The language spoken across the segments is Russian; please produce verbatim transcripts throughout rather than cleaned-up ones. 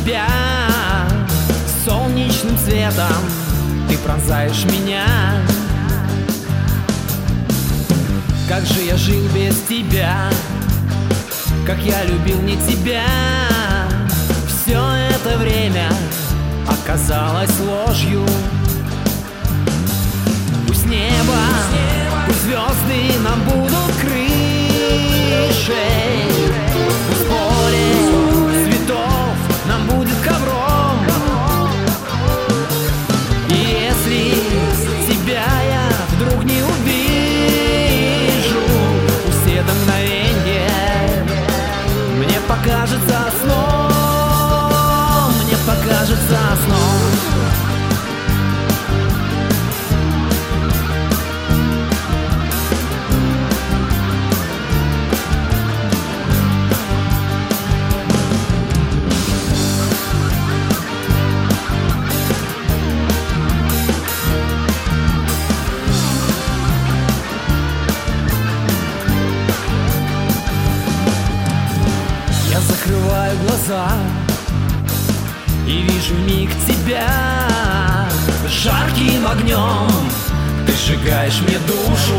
тебя солнечным светом, ты пронзаешь меня. Как же я жил без тебя, как я любил не тебя. Все это время оказалось ложью. Пусть небо, пусть звезды нам будут крышей, пусть поле цветов нам будет ковром. И если тебя я вдруг не увижу, пусть это мгновенье мне покажется сном, мне покажется сном. Закрываю глаза и вижу миг тебя. Жарким огнем ты сжигаешь мне душу.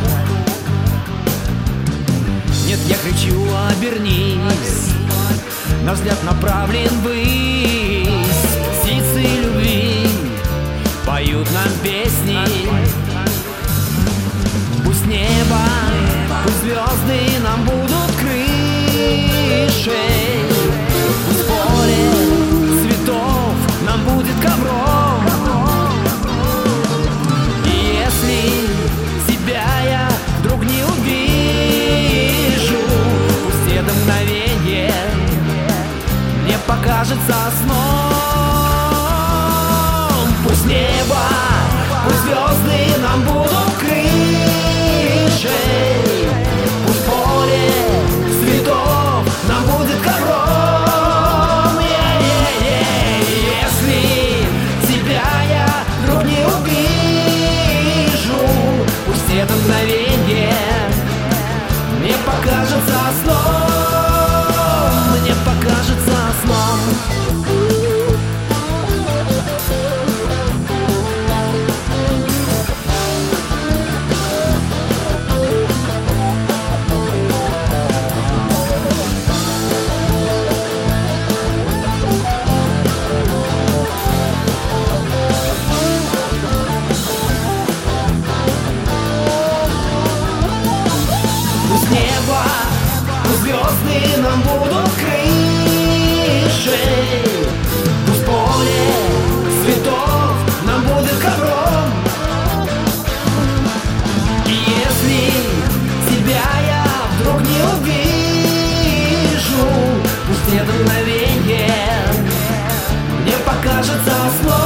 Нет, я кричу, обернись, на взгляд направлен ввысь. Птицы любви поют нам песни. Пусть небо, пусть звезды нам будут крышей, пусть поле цветов нам будет ковром. И если тебя я вдруг не увижу, пусть это мгновенье мне покажется сном. Пусть небо, пусть звезды нам будут крышей, пусть поле цветов нам будет ковром. Если тебя я вдруг не увижу, пусть это мгновенье мне покажется сном, мне покажется сном. Пусть небо, пусть звезды нам будут крышей, пусть поле цветов нам будет ковром. И если тебя я вдруг не увижу, пусть это мгновенье мне покажется сном.